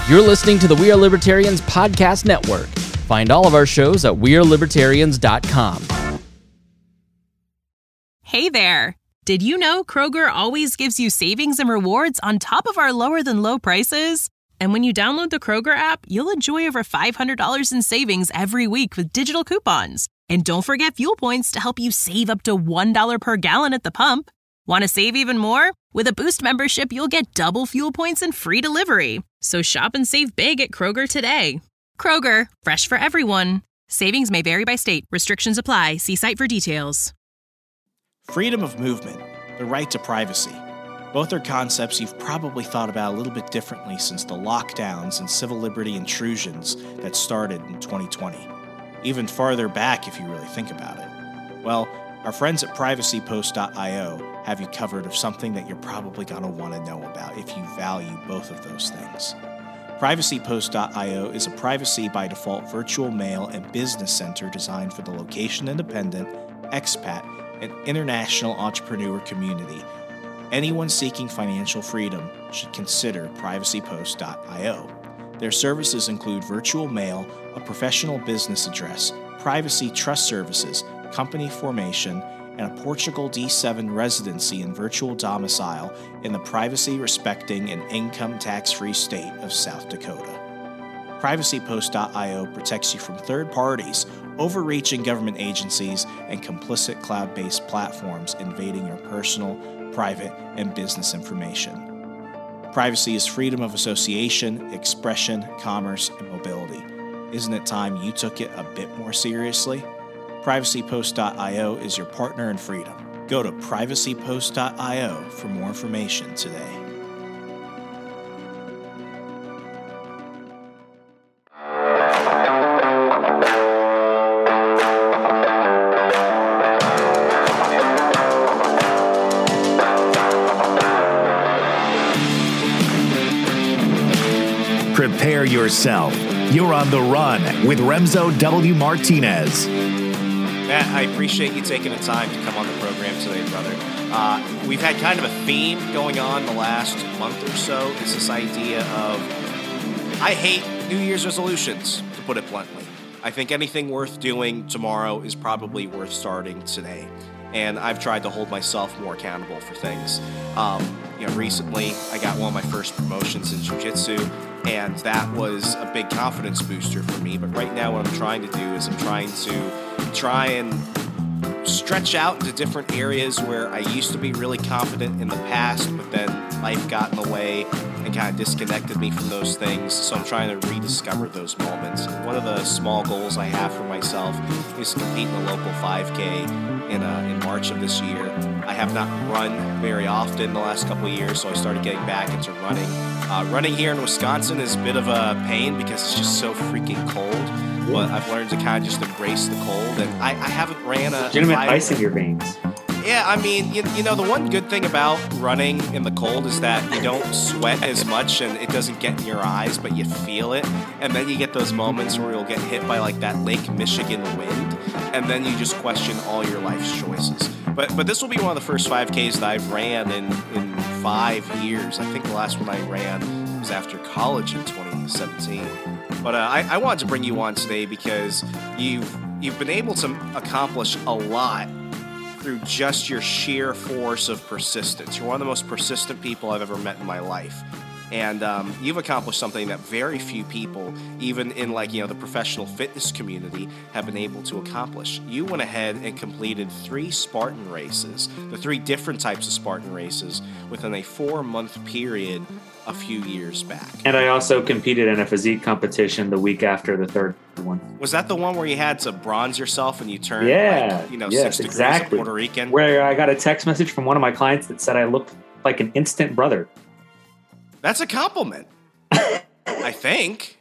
You're listening to the We Are Libertarians Podcast Network. Find all of our shows at wearelibertarians.com. Hey there! Did you know Kroger always gives you savings and rewards on top of our lower-than-low prices? And when you download the Kroger app, you'll enjoy over $500 in savings every week with digital coupons. And don't forget fuel points to help you save up to $1 per gallon at the pump. Want to save even more? With a Boost membership, you'll get double fuel points and free delivery. So shop and save big at Kroger today. Kroger, fresh for everyone. Savings may vary by state. Restrictions apply. See site for details. Freedom of movement, the right to privacy. Both are concepts you've probably thought about a little bit differently since the lockdowns and civil liberty intrusions that started in 2020. Even farther back if you really think about it. Well, our friends at privacypost.io have you covered of something that you're probably going to want to know about if you value both of those things. Privacypost.io is a privacy by default virtual mail and business center designed for the location-independent, expat, and international entrepreneur community. Anyone seeking financial freedom should consider privacypost.io. Their services include virtual mail, a professional business address, privacy trust services, company formation, and a Portugal D7 residency and virtual domicile in the privacy-respecting and income tax-free state of South Dakota. PrivacyPost.io protects you from third parties, overreaching government agencies, and complicit cloud-based platforms invading your personal, private, and business information. Privacy is freedom of association, expression, commerce, and mobility. Isn't it time you took it a bit more seriously? PrivacyPost.io is your partner in freedom. Go to PrivacyPost.io for more information today. Prepare yourself. You're on the run with Remzo W. Martinez. Matt, I appreciate you taking the time to come on the program today, brother. We've had kind of a theme going on the last month or so. It's this idea of, I hate New Year's resolutions, to put it bluntly. I think anything worth doing tomorrow is probably worth starting today. And I've tried to hold myself more accountable for things. Recently I got one of my first promotions in jiu-jitsu, and that was a big confidence booster for me. But right now what I'm trying to do is I'm trying and stretch out into different areas where I used to be really confident in the past, but then life got in the way and kind of disconnected me from those things. So I'm trying to rediscover those moments. And one of the small goals I have for myself is to compete in the local 5K in March of this year. I have not run very often the last couple of years, so I started getting back into running. Running here in Wisconsin is a bit of a pain because it's just so freaking cold. But I've learned to kind of just embrace the cold, and I haven't ran a legitimate ice in your veins. Yeah, I mean, you know, the one good thing about running in the cold is that you don't sweat as much and it doesn't get in your eyes, but you feel it. And then you get those moments where you'll get hit by like that Lake Michigan wind, and then you just question all your life's choices. But this will be one of the first 5Ks that I've ran in 5 years. I think the last one I ran was after college in 2017. But I wanted to bring you on today because you've been able to accomplish a lot through just your sheer force of persistence. You're one of the most persistent people I've ever met in my life. And you've accomplished something that very few people, even in the professional fitness community, have been able to accomplish. You went ahead and completed 3 Spartan races, the 3 different types of Spartan races, within a 4-month period a few years back. And I also competed in a physique competition the week after the third one. Was that the one where you had to bronze yourself and you turned 6 degrees of Puerto Rican? Where I got a text message from one of my clients that said I looked like an instant brother. That's a compliment, I think.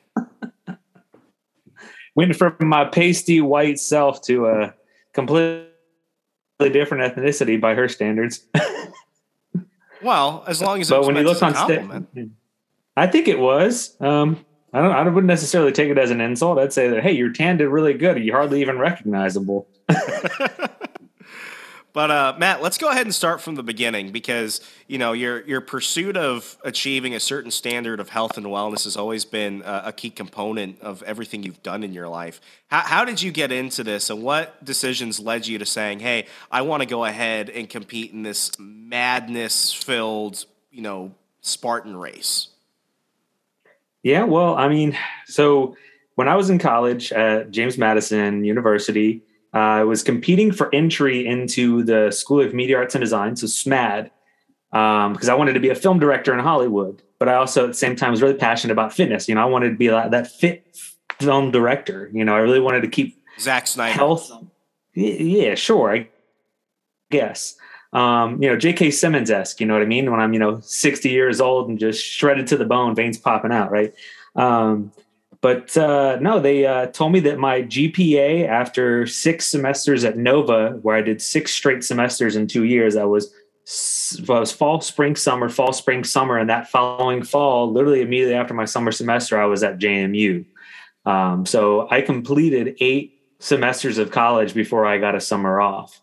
Went from my pasty white self to a completely different ethnicity by her standards. Well, as long as it's a compliment. I think it was. I wouldn't necessarily take it as an insult. I'd say that, hey, your tan did really good. You're hardly even recognizable. But Matt, let's go ahead and start from the beginning because, you know, your pursuit of achieving a certain standard of health and wellness has always been a key component of everything you've done in your life. How did you get into this, and what decisions led you to saying, hey, I want to go ahead and compete in this madness-filled, you know, Spartan race? Yeah, well, I mean, so when I was in college at James Madison University, I was competing for entry into the School of Media Arts and Design, so SMAD, because I wanted to be a film director in Hollywood. But I also, at the same time, was really passionate about fitness. You know, I wanted to be that fit film director. You know, I really wanted to keep Zack Snyder health. Yeah, sure, I guess. You know, J.K. Simmons-esque. You know what I mean? When I'm 60 years old and just shredded to the bone, veins popping out, right? But no, they told me that my GPA after 6 semesters at Nova, where I did 6 straight semesters in 2 years, I was fall, spring, summer. And that following fall, literally immediately after my summer semester, I was at JMU. So I completed 8 semesters of college before I got a summer off.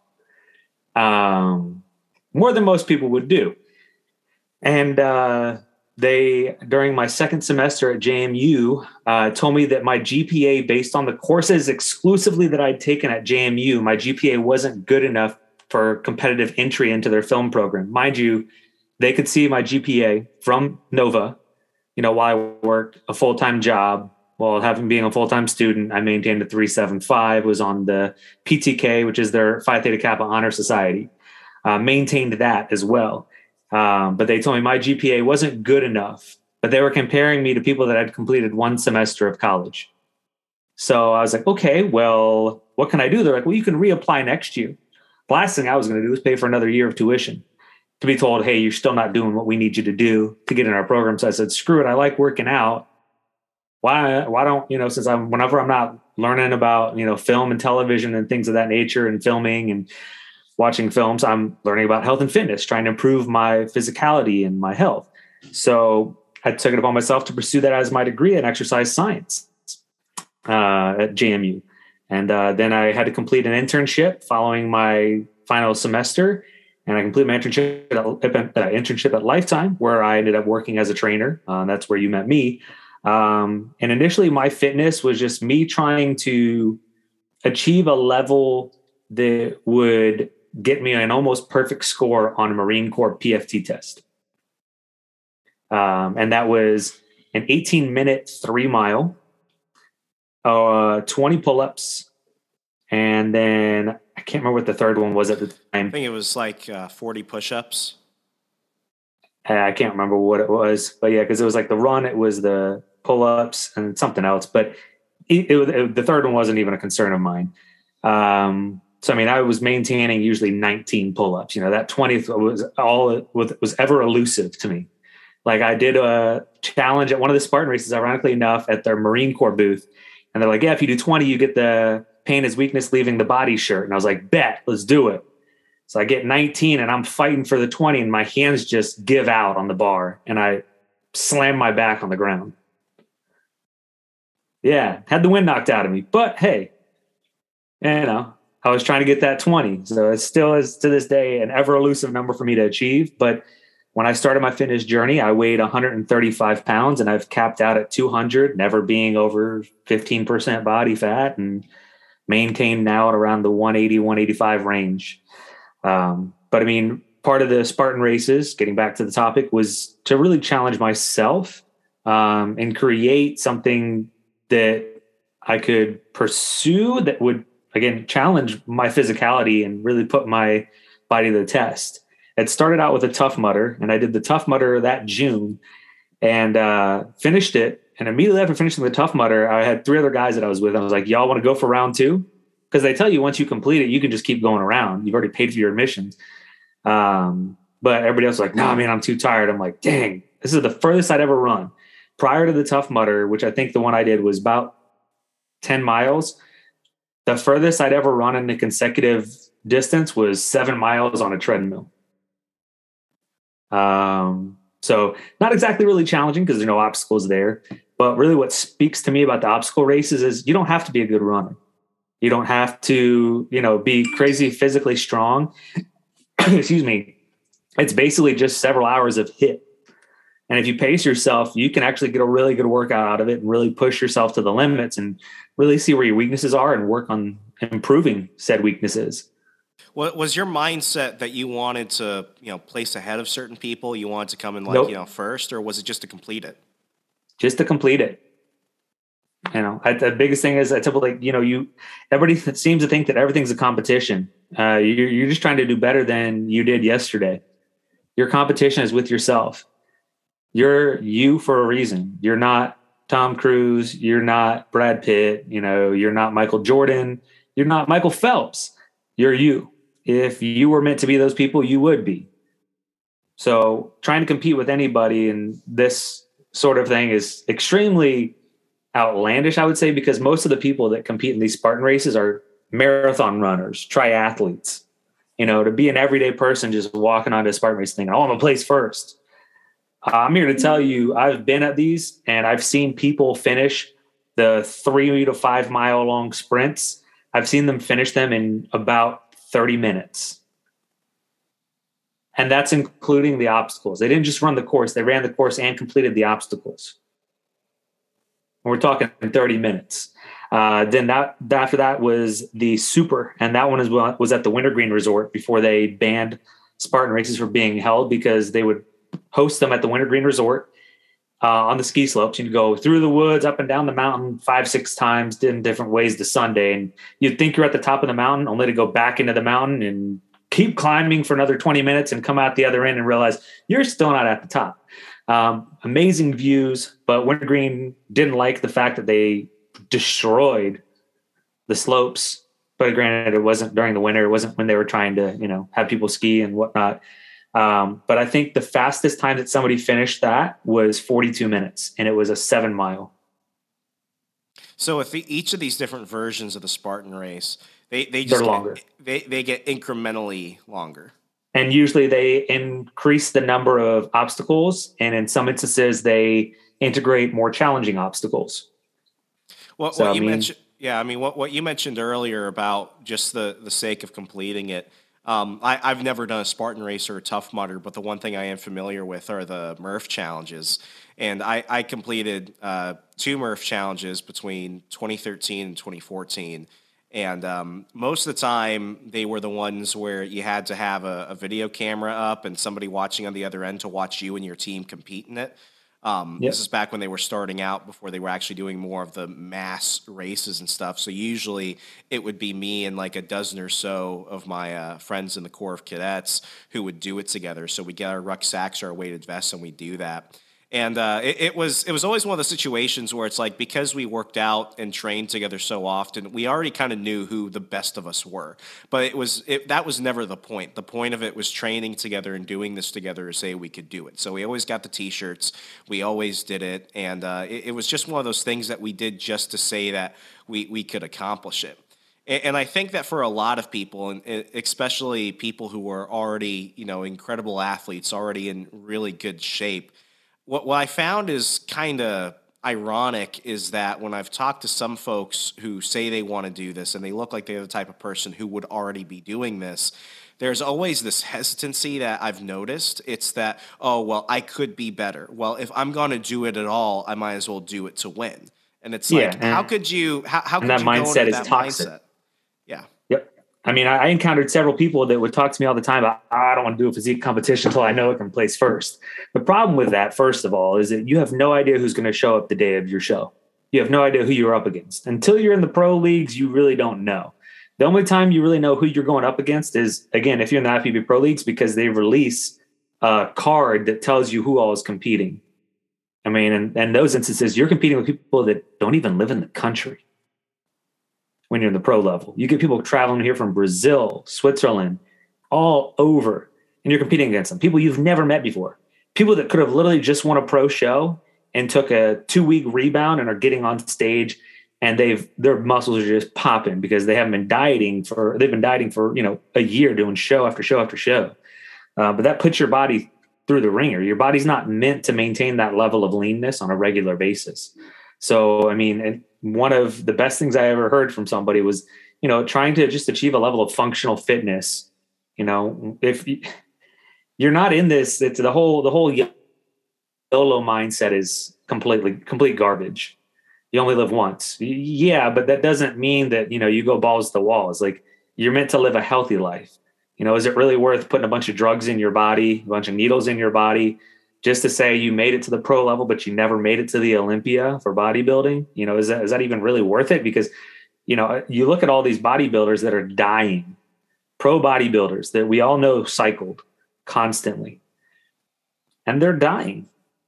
More than most people would do. And they, during my second semester at JMU, told me that my GPA, based on the courses exclusively that I'd taken at JMU, my GPA wasn't good enough for competitive entry into their film program. Mind you, they could see my GPA from Nova, while I worked a full-time job. While being a full-time student, I maintained a 3.75, was on the PTK, which is their Phi Theta Kappa Honor Society, maintained that as well. But they told me my GPA wasn't good enough, but they were comparing me to people that had completed 1 semester of college. So I was like, okay, well, what can I do? They're like, well, you can reapply next year. The last thing I was going to do was pay for another year of tuition to be told, hey, you're still not doing what we need you to do to get in our program. So I said, screw it. I like working out. Why don't, since whenever I'm not learning about, film and television and things of that nature and filming and watching films, I'm learning about health and fitness, trying to improve my physicality and my health. So I took it upon myself to pursue that as my degree in exercise science at JMU. And then I had to complete an internship following my final semester. And I completed my internship at Lifetime, where I ended up working as a trainer. That's where you met me. And initially my fitness was just me trying to achieve a level that would get me an almost perfect score on a Marine Corps PFT test. And that was an 18-minute 3-mile, 20 pull-ups. And then I can't remember what the third one was at the time. I think it was like 40 push-ups. I can't remember what it was, but yeah, because it was like the run, it was the pull-ups and something else, but the third one wasn't even a concern of mine. So, I mean, I was maintaining usually 19 pull-ups, that 20th was all it was ever elusive to me. Like I did a challenge at one of the Spartan races, ironically enough, at their Marine Corps booth. And they're like, yeah, if you do 20, you get the pain is weakness leaving the body shirt. And I was like, bet, let's do it. So I get 19 and I'm fighting for the 20 and my hands just give out on the bar and I slam my back on the ground. Yeah, had the wind knocked out of me, but hey, I was trying to get that 20. So it still is to this day an ever elusive number for me to achieve. But when I started my fitness journey, I weighed 135 pounds and I've capped out at 200, never being over 15% body fat and maintained now at around the 180, 185 range. But I mean, part of the Spartan races, getting back to the topic, was to really challenge myself and create something that I could pursue that would, again, challenge my physicality and really put my body to the test. It started out with a Tough Mudder, and I did the Tough Mudder that June and finished it. And immediately after finishing the Tough Mudder, I had 3 other guys that I was with. I was like, y'all want to go for round 2? Because they tell you once you complete it, you can just keep going around. You've already paid for your admissions. But everybody else was like, nah, man, I'm too tired. I'm like, dang, this is the furthest I'd ever run. Prior to the Tough Mudder, which I think the one I did was about 10 miles, the furthest I'd ever run in the consecutive distance was 7 miles on a treadmill. So not exactly really challenging because there's no obstacles there. But really what speaks to me about the obstacle races is you don't have to be a good runner. You don't have to, be crazy physically strong. Excuse me. It's basically just several hours of HIIT. And if you pace yourself, you can actually get a really good workout out of it and really push yourself to the limits and really see where your weaknesses are and work on improving said weaknesses. What was your mindset that you wanted to, place ahead of certain people? You wanted to come in Nope. First, or was it just to complete it? Just to complete it. The biggest thing is I typically, everybody seems to think that everything's a competition. You're just trying to do better than you did yesterday. Your competition is with yourself. You're you for a reason. You're not Tom Cruise. You're not Brad Pitt. You're not Michael Jordan. You're not Michael Phelps. You're you. If you were meant to be those people, you would be. So trying to compete with anybody in this sort of thing is extremely outlandish, I would say, because most of the people that compete in these Spartan races are marathon runners, triathletes. To be an everyday person just walking onto a Spartan race thinking, I'm going to place first. I'm here to tell you, I've been at these and I've seen people finish the 3 to 5 mile long sprints. I've seen them finish them in about 30 minutes. And that's including the obstacles. They didn't just run the course. They ran the course and completed the obstacles. We're talking 30 minutes. Then after that was the Super, and that one was at the Wintergreen Resort before they banned Spartan races from being held, because they would host them at the Wintergreen Resort on the ski slopes. You'd go through the woods, up and down the mountain 5-6 times in different ways to Sunday, and you'd think you're at the top of the mountain, only to go back into the mountain and keep climbing for another 20 minutes and come out the other end and realize you're still not at the top. Amazing views, but Wintergreen didn't like the fact that they destroyed the slopes. But granted, it wasn't during the winter. It wasn't when they were trying to, have people ski and whatnot. But I think the fastest time that somebody finished that was 42 minutes, and it was a 7 mile. So with each of these different versions of the Spartan race, they're longer. They get incrementally longer. And usually they increase the number of obstacles, and in some instances they integrate more challenging obstacles. What you mentioned earlier about just the sake of completing it. I've never done a Spartan race or a Tough Mudder, but the one thing I am familiar with are the Murph challenges. And I completed 2 Murph challenges between 2013 and 2014. And most of the time, they were the ones where you had to have a video camera up and somebody watching on the other end to watch you and your team compete in it. This is back when they were starting out, before they were actually doing more of the mass races and stuff. So usually it would be me and like a dozen or so of my friends in the Corps of Cadets who would do it together. So we get our rucksacks or our weighted vests and we do that. And it was always one of the situations where it's like, because we worked out and trained together so often, we already kind of knew who the best of us were. But that was never the point. The point of it was training together and doing this together to say we could do it. So we always got the T-shirts. We always did it. And it was just one of those things that we did just to say that we could accomplish it. And I think that for a lot of people, and especially people who were already, incredible athletes, already in really good shape, what I found is kind of ironic is that when I've talked to some folks who say they want to do this and they look like they're the type of person who would already be doing this, there's always this hesitancy that I've noticed. It's that, I could be better. Well, if I'm going to do it at all, I might as well do it to win. And it's how could you go into that toxic. mindset? Yeah. Yep. I mean, I encountered several people that would talk to me all the time about, I don't want to do a physique competition until I know I can place first. The problem with that, first of all, is that you have no idea who's going to show up the day of your show. You have no idea who you're up against. Until you're in the pro leagues, you really don't know. The only time you really know who you're going up against is, again, if you're in the IFBB pro leagues, because they release a card that tells you who all is competing. I mean, in those instances, you're competing with people that don't even live in the country. When you're in the pro level, you get people traveling here from Brazil, Switzerland, all over, and you're competing against them. People you've never met before. People that could have literally just won a pro show and took a 2-week rebound and are getting on stage, and their muscles are just popping because they've been dieting for a year, doing show after show after show. But that puts your body through the ringer. Your body's not meant to maintain that level of leanness on a regular basis. So, I mean, one of the best things I ever heard from somebody was, trying to just achieve a level of functional fitness, if you're not in this, it's the whole YOLO mindset is complete garbage. You only live once. Yeah, but that doesn't mean that, you go balls to the wall. It's like you're meant to live a healthy life. Is it really worth putting a bunch of drugs in your body, a bunch of needles in your body, just to say you made it to the pro level, but you never made it to the Olympia for bodybuilding? Is that even really worth it? Because, you look at all these bodybuilders that are dying, pro bodybuilders that we all know cycled constantly, and they're dying.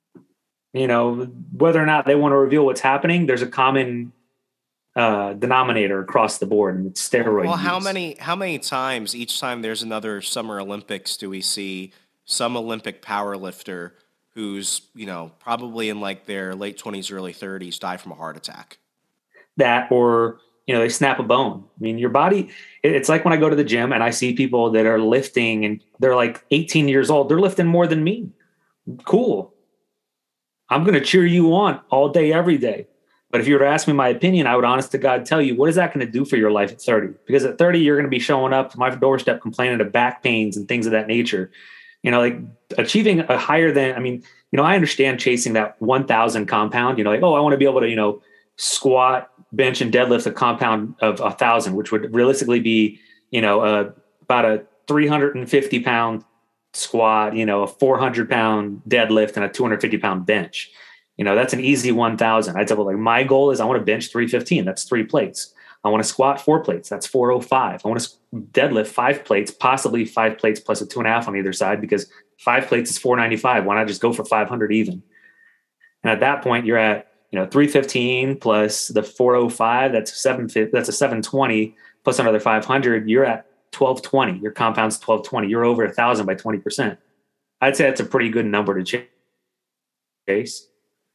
Whether or not they want to reveal what's happening, there's a common denominator across the board, and it's steroid Well, use. how many times each time there's another Summer Olympics do we see some Olympic powerlifter who's, probably in like their late 20s, early 30s die from a heart attack? That, or, they snap a bone. I mean, your body, it's like when I go to the gym and I see people that are lifting and they're like 18 years old, they're lifting more than me. Cool. I'm going to cheer you on all day, every day. But if you were to ask me my opinion, I would honest to God tell you, what is that going to do for your life at 30? Because at 30, you're going to be showing up to my doorstep complaining of back pains and things of that nature. Like achieving a higher than, I understand chasing that 1,000 compound, I want to be able to, squat, bench, and deadlift a compound of 1,000, which would realistically be, about a 350 pound squat, a 400 pound deadlift, and a 250 pound bench. That's an easy 1,000. I'd say, well, like my goal is I want to bench 315. That's 3 plates. I want to squat 4 plates. That's 405. I want to deadlift 5 plates, possibly 5 plates plus a 2.5 on either side, because 5 plates is 495. Why not just go for 500 even? And at that point, you're at 315 plus the 405. That's a 720 plus another 500. You're at 1220. Your compound's 1220. You're over 1,000 by 20%. I'd say that's a pretty good number to chase.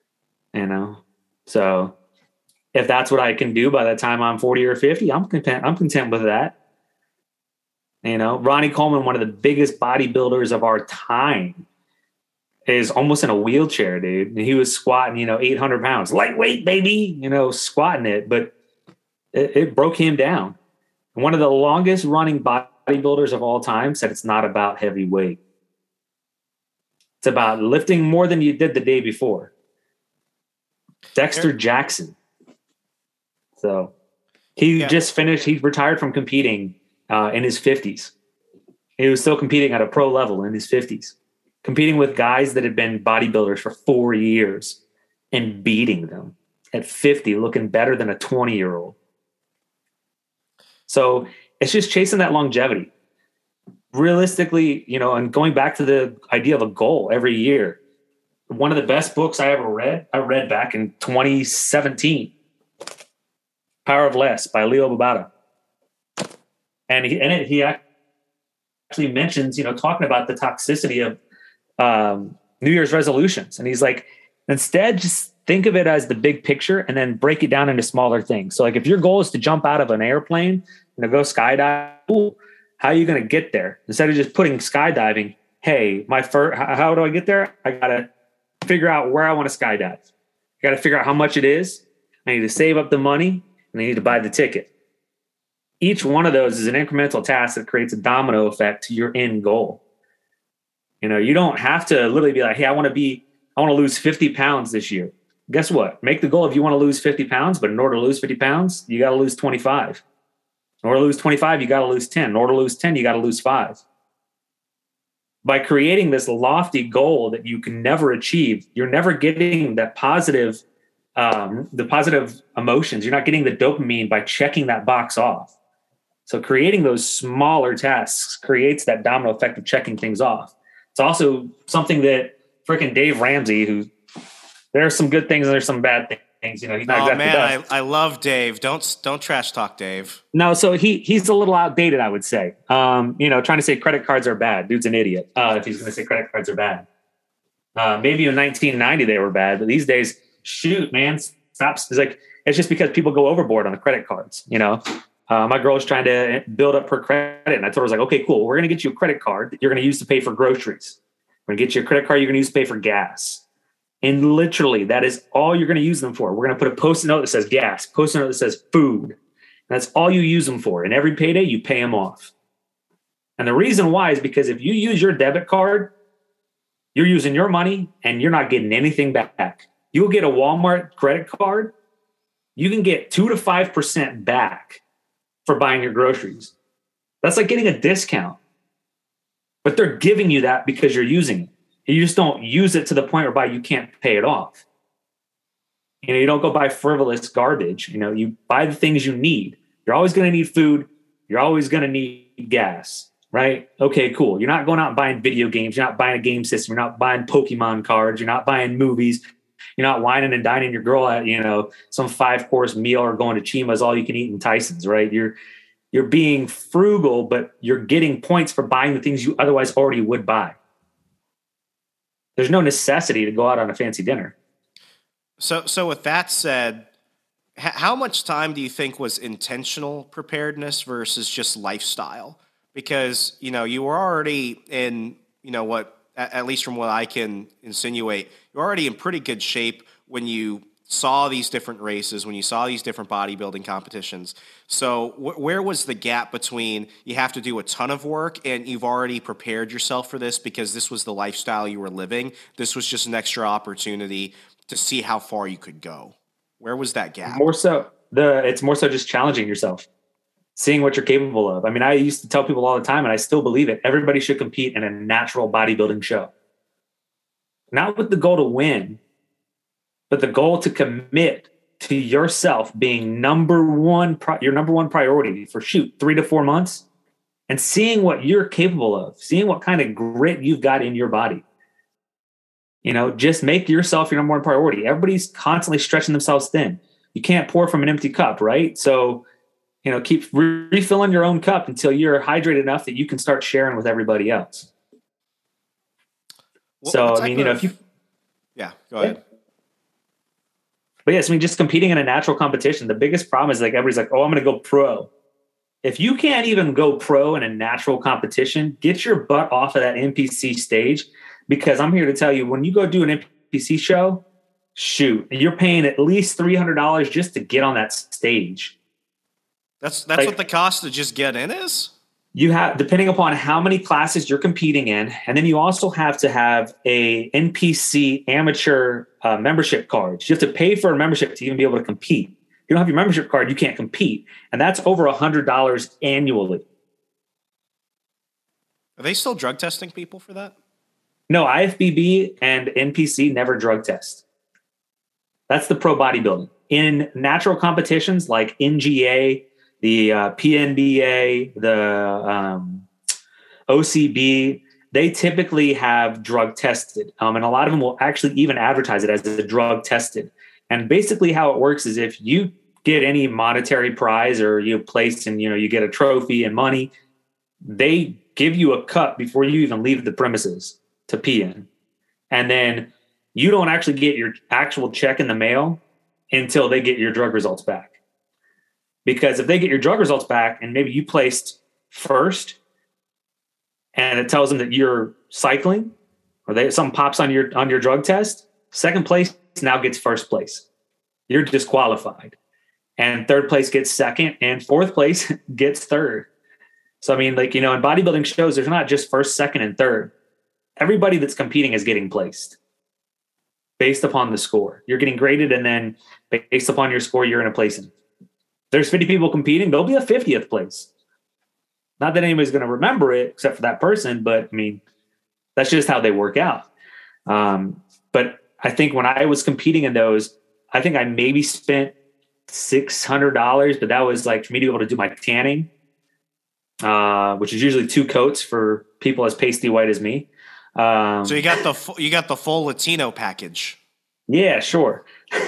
So if that's what I can do by the time I'm 40 or 50, I'm content with that. Ronnie Coleman, one of the biggest bodybuilders of our time, is almost in a wheelchair, dude. And he was squatting, 800 pounds, lightweight, baby, squatting it, but it broke him down. One of the longest running bodybuilders of all time said it's not about heavy weight. It's about lifting more than you did the day before. Dexter Jackson. So he just finished, he retired from competing in his 50s. He was still competing at a pro level in his 50s, competing with guys that had been bodybuilders for 4 years and beating them at 50, looking better than a 20-year-old. So it's just chasing that longevity. Realistically, and going back to the idea of a goal every year. One of the best books I ever read, I read back in 2017, Power of Less by Leo Babauta. And he actually mentions, talking about the toxicity of New Year's resolutions. And he's like, instead, just think of it as the big picture and then break it down into smaller things. So like if your goal is to jump out of an airplane and to go skydive, how are you going to get there? Instead of just putting skydiving, hey, how do I get there? I got to figure out where I want to skydive. I got to figure out how much it is. I need to save up the money and I need to buy the ticket. Each one of those is an incremental task that creates a domino effect to your end goal. You don't have to literally be like, hey, I want to lose 50 pounds this year. Guess what? Make the goal if you want to lose 50 pounds, but in order to lose 50 pounds, you got to lose 25. In order to lose 25, you got to lose 10. In order to lose 10, you got to lose 5. By creating this lofty goal that you can never achieve, you're never getting that positive, the positive emotions. You're not getting the dopamine by checking that box off. So creating those smaller tasks creates that domino effect of checking things off. It's also something that freaking Dave Ramsey, there's some good things and there's some bad things. He's not exactly best. I love Dave. Don't trash talk Dave. No, so he's a little outdated, I would say. Trying to say credit cards are bad. Dude's an idiot. If he's going to say credit cards are bad. Maybe in 1990 they were bad, but these days, shoot, man, stop. It's just because people go overboard on the credit cards. My girl's trying to build up her credit, and I told her, I was like, okay, cool. We're going to get you a credit card that you're going to use to pay for groceries. We're going to get you a credit card you're going to use to pay for gas. And literally, that is all you're going to use them for. We're going to put a Post-it note that says gas, Post-it note that says food. And That's all you use them for. And every payday, you pay them off. And the reason why is because if you use your debit card, you're using your money and you're not getting anything back. You'll get a Walmart credit card. You can get 2 to 5% back for buying your groceries. That's like getting a discount. But they're giving you that because you're using it. You just don't use it to the point whereby you can't pay it off. You don't go buy frivolous garbage. You buy the things you need. You're always going to need food. You're always going to need gas, right? Okay, cool. You're not going out and buying video games. You're not buying a game system. You're not buying Pokemon cards. You're not buying movies. You're not whining and dining your girl at, some 5-course meal or going to Chima's all you can eat in Tyson's, right? You're being frugal, but you're getting points for buying the things you otherwise already would buy. There's no necessity to go out on a fancy dinner. So with that said, how much time do you think was intentional preparedness versus just lifestyle? Because, you were already in, at least from what I can insinuate, you're already in pretty good shape when you saw these different races, when you saw these different bodybuilding competitions. So where was the gap between you have to do a ton of work and you've already prepared yourself for this because this was the lifestyle you were living? This was just an extra opportunity to see how far you could go. Where was that gap? It's more so just challenging yourself, seeing what you're capable of. I mean, I used to tell people all the time, and I still believe it, everybody should compete in a natural bodybuilding show. Not with the goal to win, but the goal to commit to yourself being your number one priority for 3 to 4 months, and seeing what you're capable of, seeing what kind of grit you've got in your body. Just make yourself your number one priority. Everybody's constantly stretching themselves thin. You can't pour from an empty cup, right? So, keep refilling your own cup until you're hydrated enough that you can start sharing with everybody else. Go ahead. But yes, just competing in a natural competition, the biggest problem is everybody's like, oh, I'm going to go pro. If you can't even go pro in a natural competition, get your butt off of that NPC stage. Because I'm here to tell you, when you go do an NPC show, you're paying at least $300 just to get on that stage. That's what the cost to just get in is? You have, depending upon how many classes you're competing in, and then you also have to have a NPC amateur membership card. You have to pay for a membership to even be able to compete. If you don't have your membership card, you can't compete. And that's over $100 annually. Are they still drug testing people for that? No, IFBB and NPC never drug test. That's the pro bodybuilding. In natural competitions like NGA, the PNBA, the OCB, they typically have drug tested. And a lot of them will actually even advertise it as a drug tested. And basically how it works is if you get any monetary prize or you place and you get a trophy and money, they give you a cup before you even leave the premises to pee in. And then you don't actually get your actual check in the mail until they get your drug results back. Because if they get your drug results back and maybe you placed first and it tells them that you're cycling or something pops on your drug test, second place now gets first place. You're disqualified. And third place gets second and fourth place gets third. So, in bodybuilding shows, there's not just first, second, and third. Everybody that's competing is getting placed based upon the score. You're getting graded, and then based upon your score, you're in a placing. There's 50 people competing. There'll be a 50th place. Not that anybody's going to remember it except for that person, but that's just how they work out. But I think when I was competing in those, I think I maybe spent $600, but that was for me to be able to do my tanning, which is usually 2 coats for people as pasty white as me. So you got the full Latino package. Yeah, sure.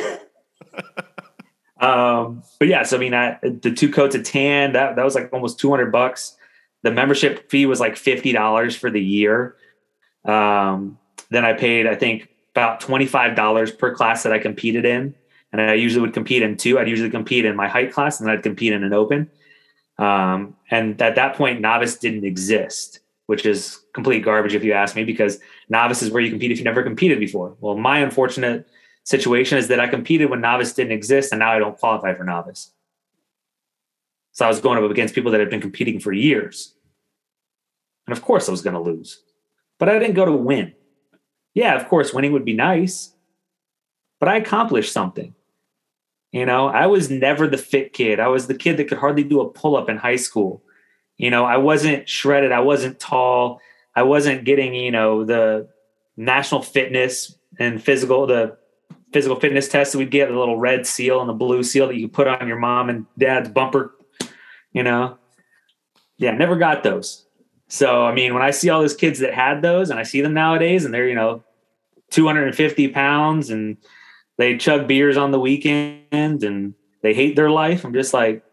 But yeah, so the 2 coats of tan, that was almost $200. The membership fee was $50 for the year. Then I paid, I think, about $25 per class that I competed in. And I usually would compete in 2. I'd usually compete in my height class and then I'd compete in an open. And at that point, novice didn't exist, which is complete garbage if you ask me, because novice is where you compete if you never competed before. Well, my unfortunate situation is that I competed when novice didn't exist, and now I don't qualify for novice. So I was going up against people that had been competing for years. And of course I was going to lose. But I didn't go to win. Yeah, of course, winning would be nice. But I accomplished something. You know, I was never the fit kid. I was the kid that could hardly do a pull-up in high school. You know, I wasn't shredded. I wasn't tall. I wasn't getting, you know, the national fitness and the physical fitness test that we'd get, the little red seal and the blue seal that you could put on your mom and dad's bumper, you know. Yeah, never got those. So, I mean, when I see all those kids that had those and I see them nowadays and they're, you know, 250 pounds and they chug beers on the weekend and they hate their life, I'm just like,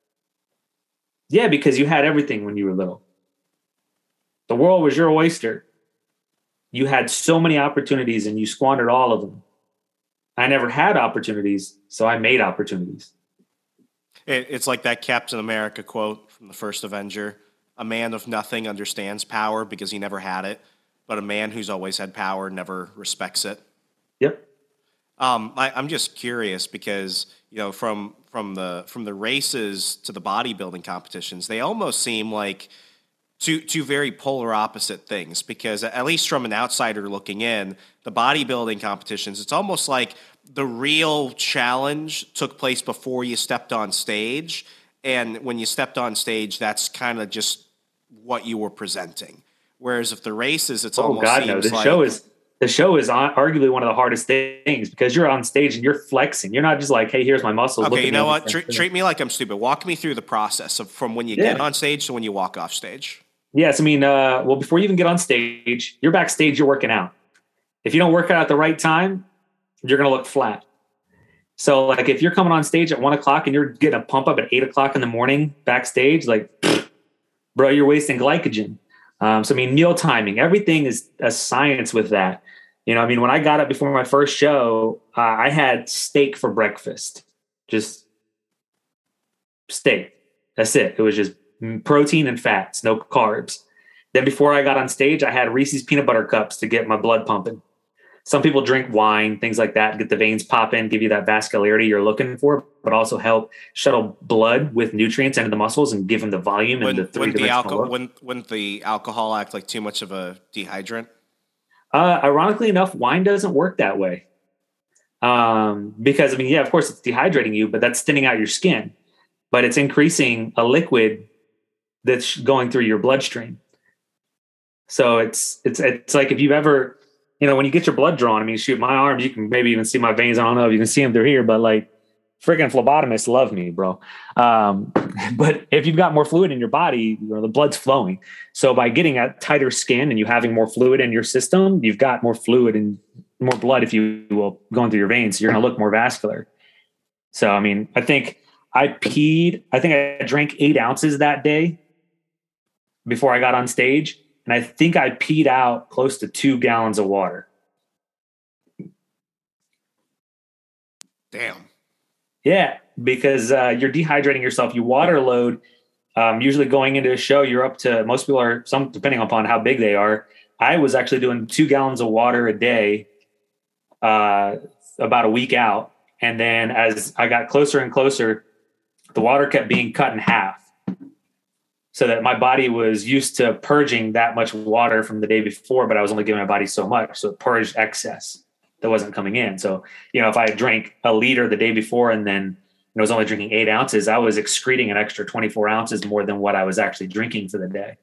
yeah, because you had everything when you were little. The world was your oyster. You had so many opportunities and you squandered all of them. I never had opportunities, so I made opportunities. It's like that Captain America quote from the first Avenger. A man of nothing understands power because he never had it, but a man who's always had power never respects it. Yep. I'm just curious because, you know, from the races to the bodybuilding competitions, they almost seem like two very polar opposite things, because at least from an outsider looking in, the bodybuilding competitions, it's almost like the real challenge took place before you stepped on stage. And when you stepped on stage, that's kind of just what you were presenting. Whereas if the races, it's almost God, no. The show is arguably one of the hardest things, because you're on stage and you're flexing. You're not just like, hey, here's my muscles. Okay, you know what? Treat me like I'm stupid. Walk me through the process from when you get on stage to when you walk off stage. Yes, I mean, well, before you even get on stage, you're backstage, you're working out. If you don't work out at the right time, you're going to look flat. So, like, if you're coming on stage at 1 o'clock and you're getting a pump up at 8 o'clock in the morning backstage, like, bro, you're wasting glycogen. So, I mean, meal timing, everything is a science with that. You know, I mean, when I got up before my first show, I had steak for breakfast. Just steak. That's it. It was just protein and fats, no carbs. Then before I got on stage, I had Reese's peanut butter cups to get my blood pumping. Some people drink wine, things like that, get the veins popping, give you that vascularity you're looking for, but also help shuttle blood with nutrients into the muscles and give them the volume and the three-dimensional look. Wouldn't the alcohol act like too much of a dehydrant? Ironically enough, wine doesn't work that way. Because, I mean, yeah, of course it's dehydrating you, but that's thinning out your skin. But it's increasing a liquid that's going through your bloodstream. So it's like if you've ever, you know, when you get your blood drawn, I mean, shoot, my arms, you can maybe even see my veins. I don't know if you can see them through here, but like freaking phlebotomists love me, bro. But if you've got more fluid in your body, you know, the blood's flowing. So by getting a tighter skin and you having more fluid in your system, you've got more fluid and more blood, if you will, going through your veins. So you're going to look more vascular. So, I mean, I think I drank 8 ounces that day before I got on stage. And I think I peed out close to 2 gallons of water. Damn. Yeah, because you're dehydrating yourself. You water load. Usually going into a show, you're up to, most people are, some depending upon how big they are. I was actually doing 2 gallons of water a day about a week out. And then as I got closer and closer, the water kept being cut in half, so that my body was used to purging that much water from the day before, but I was only giving my body so much. So it purged excess that wasn't coming in. So, you know, if I drank a liter the day before and then I was only drinking 8 ounces, I was excreting an extra 24 ounces more than what I was actually drinking for the day.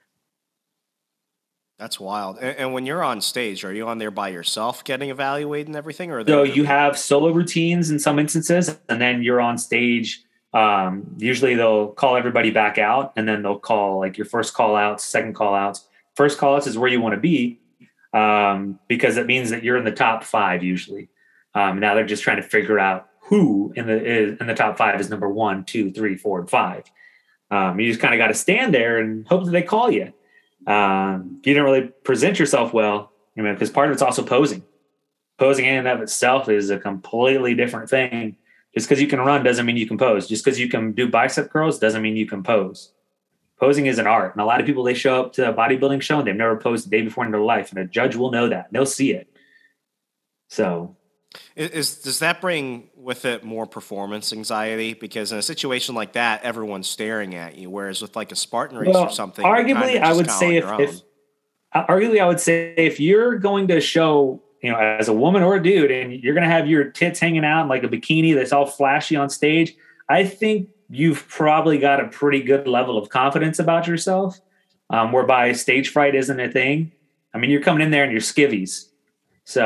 That's wild. And when you're on stage, are you on there by yourself getting evaluated and everything? Or so you have solo routines in some instances, and then you're on stage. Usually they'll call everybody back out, and then they'll call like your first call outs, second call outs. First call outs is where you want to be, because it means that you're in the top 5 usually. Now they're just trying to figure out who in the top 5 is number 1, 2, 3, 4, and 5. You just kind of got to stand there and hope that they call you. You didn't really present yourself well, you know, because part of it's also posing. Posing in and of itself is a completely different thing. Just because you can run doesn't mean you can pose. Just because you can do bicep curls doesn't mean you can pose. Posing is an art. And a lot of people, they show up to a bodybuilding show and they've never posed the day before in their life. And a judge will know that. They'll see it. So Does that bring with it more performance anxiety? Because in a situation like that, everyone's staring at you. Whereas with like a Spartan race or something, arguably, I would say if you're going to show, as a woman or a dude, and you're going to have your tits hanging out in like a bikini that's all flashy on stage, I think you've probably got a pretty good level of confidence about yourself, whereby stage fright isn't a thing. I mean, you're coming in there in your skivvies. So,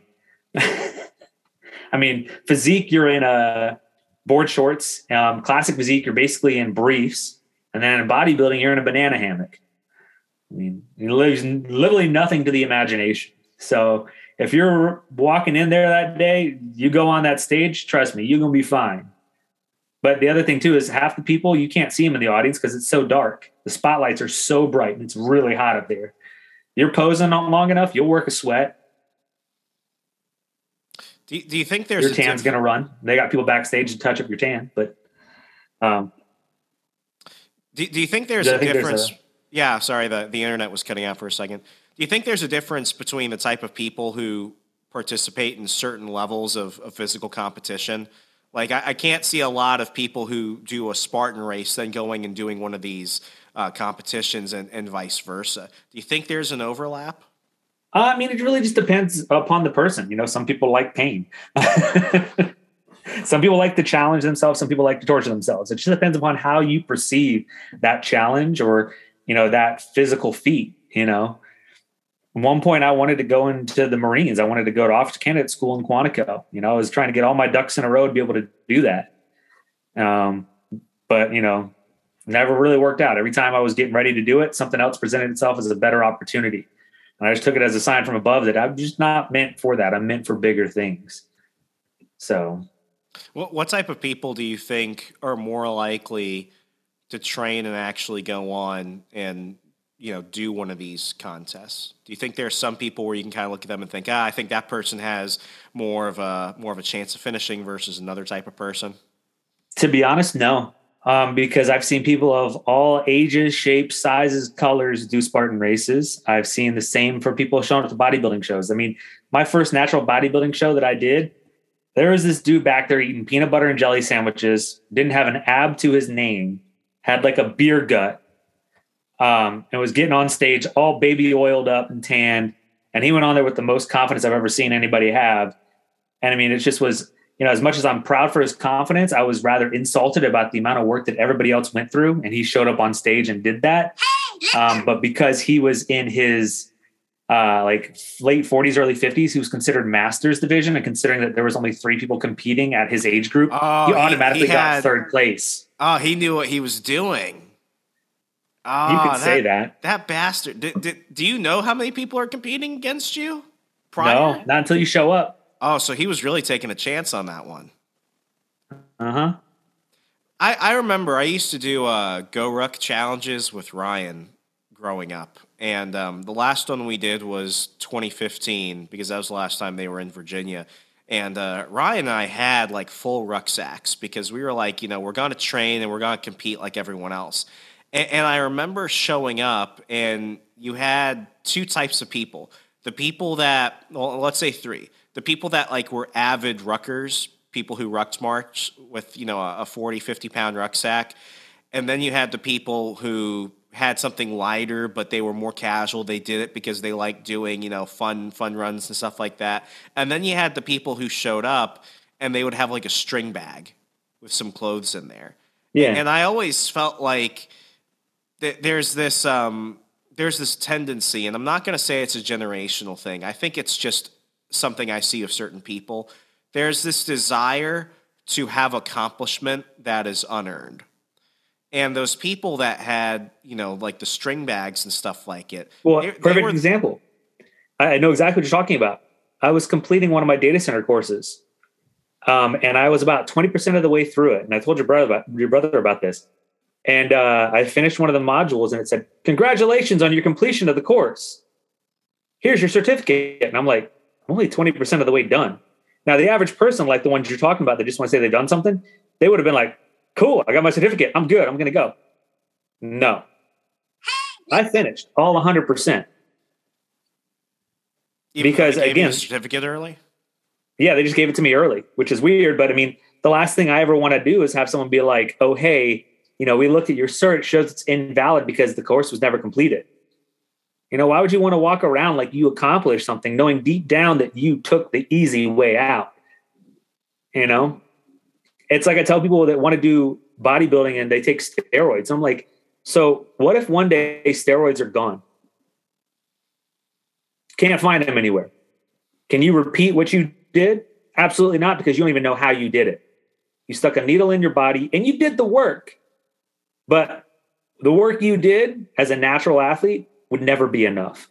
physique, you're in board shorts. Classic physique, you're basically in briefs. And then in bodybuilding, you're in a banana hammock. There's literally nothing to the imagination. So if you're walking in there that day, you go on that stage, trust me, you're going to be fine. But the other thing, too, is half the people, you can't see them in the audience because it's so dark. The spotlights are so bright, and it's really hot up there. You're posing long enough, you'll work a sweat. Do you think there's your tan's going to run? They got people backstage to touch up your tan, but do you think there's a difference? Yeah, sorry, the internet was cutting out for a second. Do you think there's a difference between the type of people who participate in certain levels of physical competition? Like, I can't see a lot of people who do a Spartan race then going and doing one of these competitions and vice versa. Do you think there's an overlap? It really just depends upon the person. Some people like pain. Some people like to challenge themselves. Some people like to torture themselves. It just depends upon how you perceive that challenge or, that physical feat. At one point I wanted to go into the Marines. I wanted to go to officer candidate school in Quantico. I was trying to get all my ducks in a row to be able to do that. But never really worked out. Every time I was getting ready to do it, something else presented itself as a better opportunity. And I just took it as a sign from above that I'm just not meant for that. I'm meant for bigger things. So what type of people do you think are more likely to train and actually go on and, do one of these contests? Do you think there are some people where you can kind of look at them and think, I think that person has more of a chance of finishing versus another type of person? To be honest, no. Because I've seen people of all ages, shapes, sizes, colors do Spartan races. I've seen the same for people showing up to bodybuilding shows. My first natural bodybuilding show that I did, there was this dude back there eating peanut butter and jelly sandwiches, didn't have an ab to his name, had like a beer gut, and was getting on stage all baby oiled up and tanned. And he went on there with the most confidence I've ever seen anybody have. And it just was, as much as I'm proud for his confidence, I was rather insulted about the amount of work that everybody else went through. And he showed up on stage and did that. But because he was in his late 40s, early 50s, he was considered masters division. And considering that there was only 3 people competing at his age group, he automatically got third place. Oh, he knew what he was doing. Oh, you could say that. That bastard. Do you know how many people are competing against you? No, not until you show up. Oh, so he was really taking a chance on that one. Uh-huh. I remember I used to do Go Ruck challenges with Ryan growing up. And the last one we did was 2015 because that was the last time they were in Virginia. And Ryan and I had like full rucksacks because we were like, we're going to train and we're going to compete like everyone else. And I remember showing up and you had 2 types of people. The people that, well, let's say 3. The people that like were avid ruckers, people who rucked march with, a 40, 50-pound rucksack. And then you had the people who had something lighter, but they were more casual. They did it because they liked doing, fun runs and stuff like that. And then you had the people who showed up and they would have like a string bag with some clothes in there. Yeah. And I always felt like there's this tendency, and I'm not going to say it's a generational thing. I think it's just something I see of certain people. There's this desire to have accomplishment that is unearned. And those people that had, like the string bags and stuff like it. Well, perfect example. I know exactly what you're talking about. I was completing one of my data center courses. And I was about 20% of the way through it. And I told your brother about this. And I finished one of the modules and it said, "Congratulations on your completion of the course. Here's your certificate." And I'm like, I'm only 20% of the way done. Now, the average person, like the ones you're talking about, that just want to say they've done something, they would have been like, "Cool, I got my certificate. I'm good. I'm going to go." No. I finished all 100%. Even because, they gave again, you the certificate early? Yeah, they just gave it to me early, which is weird. But I mean, the last thing I ever want to do is have someone be like, oh, hey, we looked at your cert, it shows it's invalid because the course was never completed. Why would you want to walk around like you accomplished something, knowing deep down that you took the easy way out? It's like I tell people that want to do bodybuilding and they take steroids. I'm like, so what if one day steroids are gone? Can't find them anywhere. Can you repeat what you did? Absolutely not, because you don't even know how you did it. You stuck a needle in your body and you did the work. But the work you did as a natural athlete would never be enough.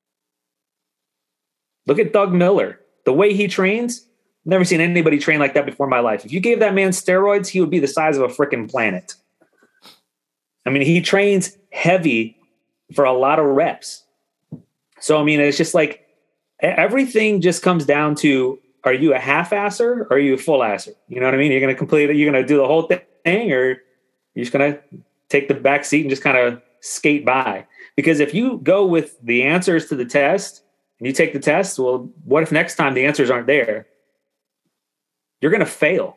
Look at Doug Miller. The way he trains, never seen anybody train like that before in my life. If you gave that man steroids, he would be the size of a freaking planet. I mean, he trains heavy for a lot of reps. So, I mean, it's just like everything just comes down to, are you a half-asser or are you a full-asser? You know what I mean? You're going to complete it. You're going to do the whole thing, or you're just going to take the back seat and just kind of skate by. Because if you go with the answers to the test and you take the test, well, what if next time the answers aren't there? You're going to fail.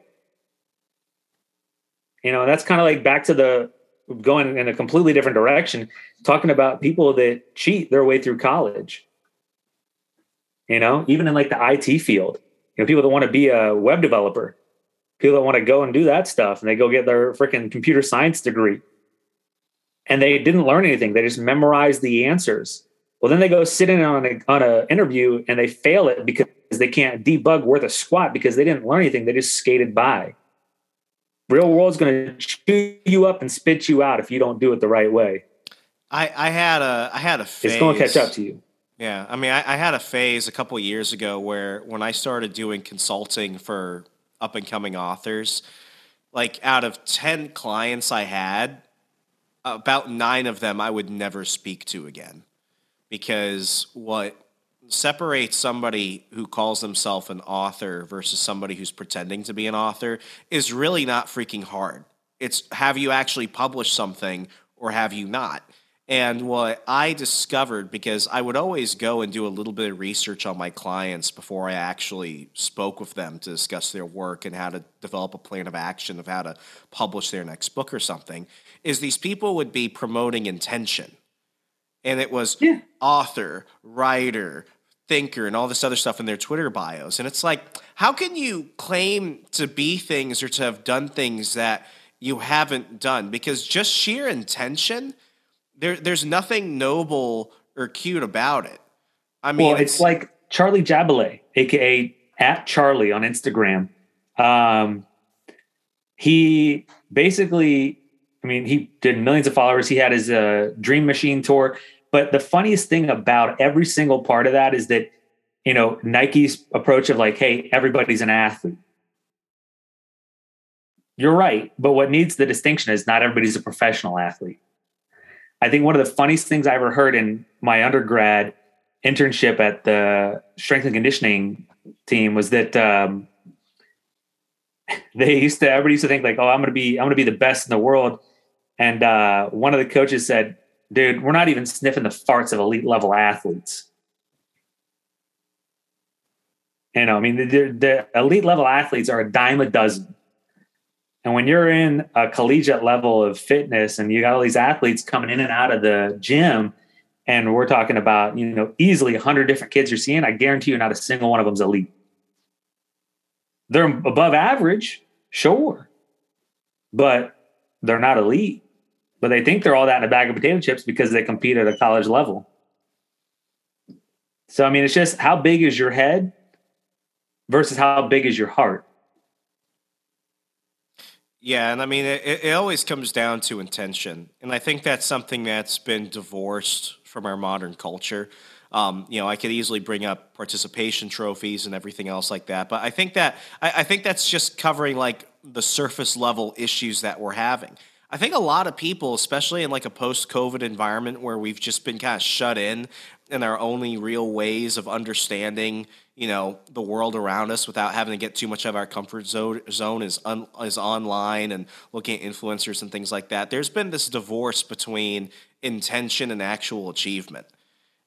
That's kind of like back to the going in a completely different direction, talking about people that cheat their way through college. Even in like the IT field, people that want to be a web developer, people that want to go and do that stuff, and they go get their freaking computer science degree. And they didn't learn anything. They just memorized the answers. Well, then they go sit in on an interview and they fail it because they can't debug worth a squat because they didn't learn anything. They just skated by. Real world's going to chew you up and spit you out if you don't do it the right way. I had a phase. It's going to catch up to you. Yeah, I mean, I had a phase a couple of years ago where when I started doing consulting for up-and-coming authors, like out of 10 clients I had, about 9 of them I would never speak to again. Because what separates somebody who calls themselves an author versus somebody who's pretending to be an author is really not freaking hard. It's, have you actually published something or have you not? And what I discovered, because I would always go and do a little bit of research on my clients before I actually spoke with them to discuss their work and how to develop a plan of action of how to publish their next book or something, is these people would be promoting intention. And it was author, writer, thinker, and all this other stuff in their Twitter bios. And it's like, how can you claim to be things or to have done things that you haven't done? Because just sheer intention, there's nothing noble or cute about it. I mean, well, it's like Charlie Jabalay, aka @Charlie on Instagram. He basically, I mean, he did millions of followers. He had his Dream Machine tour. But the funniest thing about every single part of that is that, Nike's approach of like, hey, everybody's an athlete. You're right. But what needs the distinction is not everybody's a professional athlete. I think one of the funniest things I ever heard in my undergrad internship at the strength and conditioning team was that everybody used to think like, oh, I'm going to be the best in the world. And one of the coaches said, dude, we're not even sniffing the farts of elite level athletes. I mean, the elite level athletes are a dime a dozen. And when you're in a collegiate level of fitness and you got all these athletes coming in and out of the gym, and we're talking about, easily 100 different kids you're seeing, I guarantee you not a single one of them's elite. They're above average, sure, but they're not elite. But they think they're all that in a bag of potato chips because they compete at a college level. So, I mean, it's just how big is your head versus how big is your heart. Yeah, and I mean, it always comes down to intention. And I think that's something that's been divorced from our modern culture. I could easily bring up participation trophies and everything else like that. But I think that's just covering like the surface level issues that we're having. I think a lot of people, especially in like a post-COVID environment where we've just been kind of shut in our only real ways of understanding, the world around us without having to get too much of our comfort zone is online and looking at influencers and things like that. There's been this divorce between intention and actual achievement.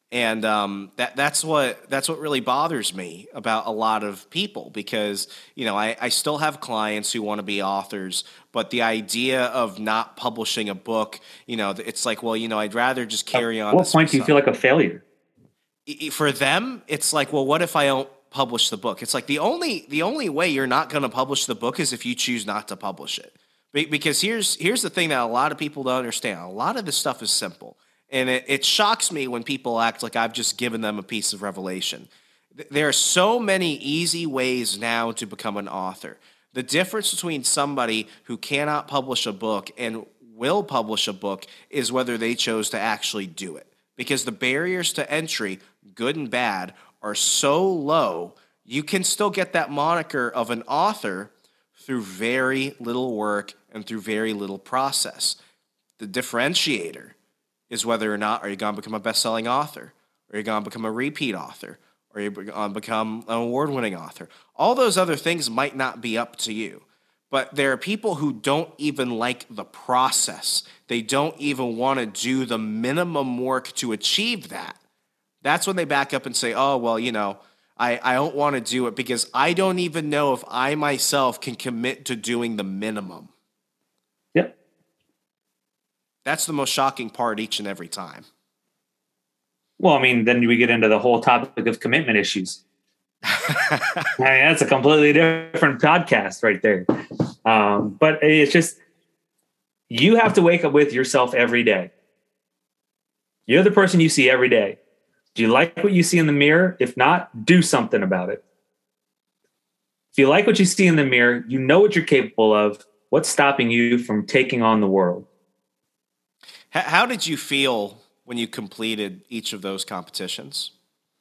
And that's what really bothers me about a lot of people, because, you know, I still have clients who want to be authors, but the idea of not publishing a book, you know, it's like, well, you know, I'd rather just carry on. At what point do you feel like a failure? For them, it's like, well, what if I don't publish the book? It's like the only way you're not going to publish the book is if you choose not to publish it. Because here's the thing that a lot of people don't understand. A lot of this stuff is simple. And it shocks me when people act like I've just given them a piece of revelation. There are so many easy ways now to become an author. The difference between somebody who cannot publish a book and will publish a book is whether they chose to actually do it. Because the barriers to entry, good and bad, are so low, you can still get that moniker of an author through very little work and through very little process. The differentiator is whether or not are you going to become a best-selling author, or are you going to become a repeat author, or are you going to become an award-winning author. All those other things might not be up to you, but there are people who don't even like the process. They don't even want to do the minimum work to achieve that. That's when they back up and say, oh, well, you know, I don't want to do it because I don't even know if I myself can commit to doing the minimum. Yep. That's the most shocking part each and every time. Well, I mean, then we get into the whole topic of commitment issues. I mean, that's a completely different podcast right there. But it's just, you have to wake up with yourself every day. You're the person you see every day. Do you like what you see in the mirror? If not, do something about it. If you like what you see in the mirror, you know what you're capable of. What's stopping you from taking on the world? How did you feel when you completed each of those competitions?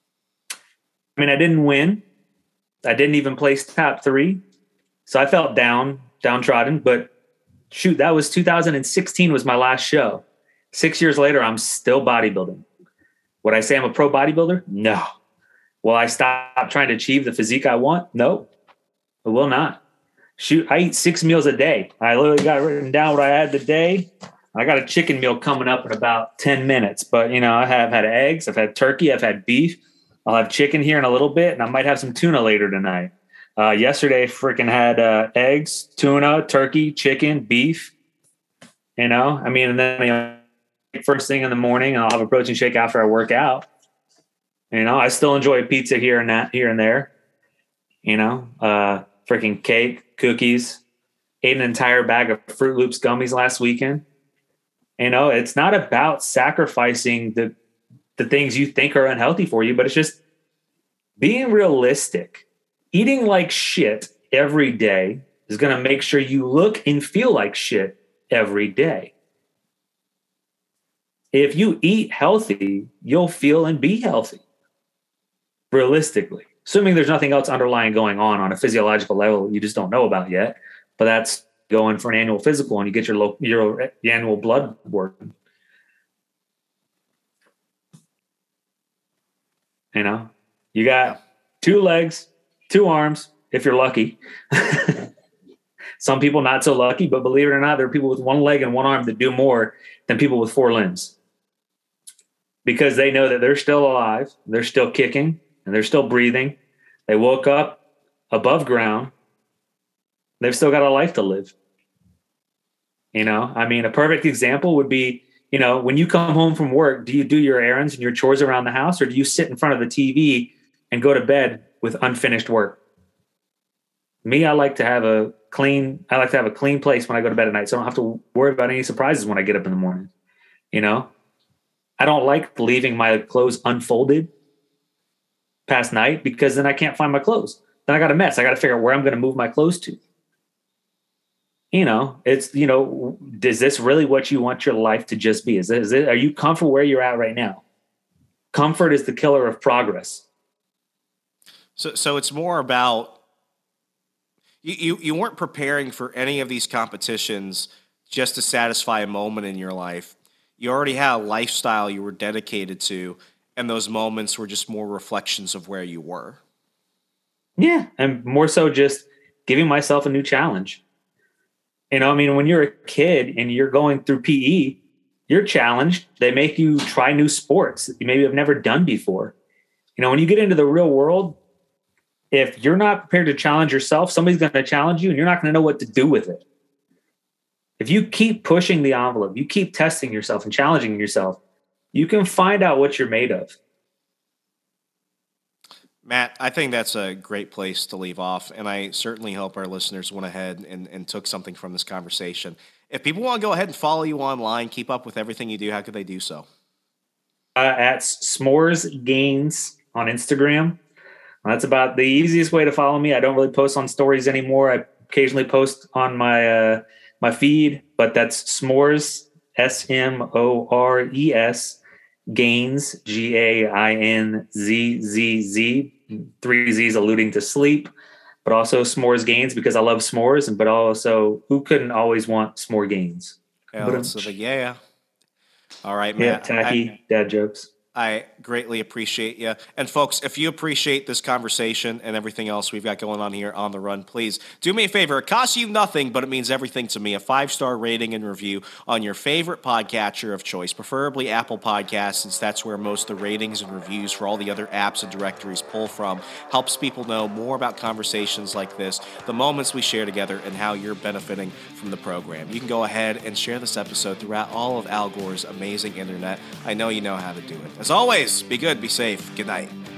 I mean, I didn't win. I didn't even place top 3. So I felt downtrodden, but shoot, that was 2016 was my last show. 6 years later, I'm still bodybuilding. Would I say I'm a pro bodybuilder? No. Will I stop trying to achieve the physique I want? No, I will not. Shoot, I eat 6 meals a day. I literally got written down what I had today. I got a chicken meal coming up in about 10 minutes, but you know, I have had eggs, I've had turkey, I've had beef. I'll have chicken here in a little bit, and I might have some tuna later tonight. Yesterday, freaking had eggs, tuna, turkey, chicken, beef. You know, I mean, and then you know, first thing in the morning, I'll have a protein shake after I work out. You know, I still enjoy pizza here and there. You know, freaking cake, cookies. Ate an entire bag of Fruit Loops gummies last weekend. You know, it's not about sacrificing the things you think are unhealthy for you, but it's just being realistic. Eating like shit every day is going to make sure you look and feel like shit every day. If you eat healthy, you'll feel and be healthy. Realistically. Assuming there's nothing else underlying going on a physiological level you just don't know about yet. But that's going for an annual physical and you get your annual blood work. You know, you got 2 legs, 2 arms, if you're lucky. Some people not so lucky, but believe it or not, there are people with 1 leg and 1 arm that do more than people with 4 limbs. Because they know that they're still alive, they're still kicking, and they're still breathing. They woke up above ground. They've still got a life to live. You know, I mean, a perfect example would be, you know, when you come home from work, do you do your errands and your chores around the house, or do you sit in front of the TV and go to bed with unfinished work? Me, I like to have a clean place when I go to bed at night, so I don't have to worry about any surprises when I get up in the morning. You know, I don't like leaving my clothes unfolded past night because then I can't find my clothes. Then I got a mess. I got to figure out where I'm going to move my clothes to. You know, it's, you know, is this really what you want your life to just be? Are you comfortable where you're at right now? Comfort is the killer of progress. So it's more about you weren't preparing for any of these competitions just to satisfy a moment in your life. You already had a lifestyle you were dedicated to, and those moments were just more reflections of where you were. Yeah, and more so just giving myself a new challenge. You know, I mean, when you're a kid and you're going through PE, You're challenged. They make you try new sports that you maybe have never done before. When you get into the real world, if you're not prepared to challenge yourself, somebody's going to challenge you and you're not going to know what to do with it. If you keep pushing the envelope, you keep testing yourself and challenging yourself, you can find out what you're made of. Matt, I think that's a great place to leave off, and I certainly hope our listeners went ahead and took something from this conversation. If people want to go ahead and follow you online, keep up with everything you do, how could they do so? At S'mores Gains on Instagram. That's about the easiest way to follow me. I don't really post on stories anymore. I occasionally post on my my feed, but that's S'mores, SMORES, Gains, GAINZZZ, 3 Z's alluding to sleep, but also S'mores Gains because I love s'mores, but also who couldn't always want s'more gains? Yeah. All right, Matt. Yeah, tacky dad jokes. I greatly appreciate you. And folks, if you appreciate this conversation and everything else we've got going on here on The Run, please do me a favor. It costs you nothing, but it means everything to me. A 5-star rating and review on your favorite podcatcher of choice, preferably Apple Podcasts, since that's where most of the ratings and reviews for all the other apps and directories pull from. Helps people know more about conversations like this, the moments we share together, and how you're benefiting from the program. You can go ahead and share this episode throughout all of Al Gore's amazing internet. I know you know how to do it. As always, be good, be safe. Good night.